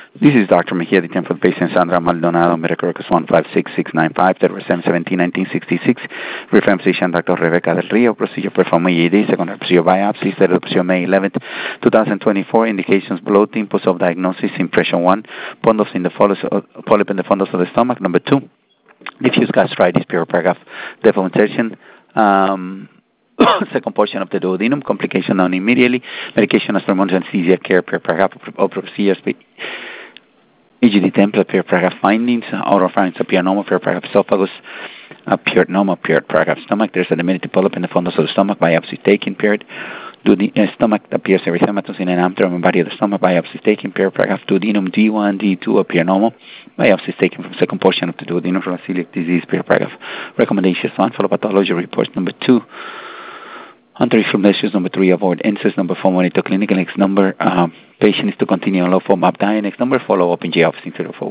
This is Dr. Mejia, the 10 for the patient Sandra Maldonado, medical records 156695, that was 17-1966. Reference physician Dr. Rebecca Del Rio, procedure performed EED, second procedure biopsy, third procedure May 11th, 2024. Indications bloating, post-op diagnosis, impression 1, polyp in the fundus of the stomach. Number 2, diffuse gastritis, paragraph, devil insertion. Second portion of the duodenum, complication known immediately. Medication as hormones anesthesia care, paragraph of procedures. EGD template, paragraph findings. Oropharynx, piernoma, paragraph esophagus. Piernoma, paragraph stomach. There's a diminutive polyp in the fundus of the stomach. Biopsy taken, period. Stomach appears erythematous in an abdomen body of the stomach. Biopsy taken, paragraph duodenum D1, D2, piernoma. Biopsy taken from second portion of the duodenum from celiac disease, paragraph. Recommendations 1, follow pathology reports. Number 2, anterior measures. Number 3, avoid incest. Number 4, monitor clinical. Next number, patient is to continue on low form abdian. Next number, follow up in J office 304.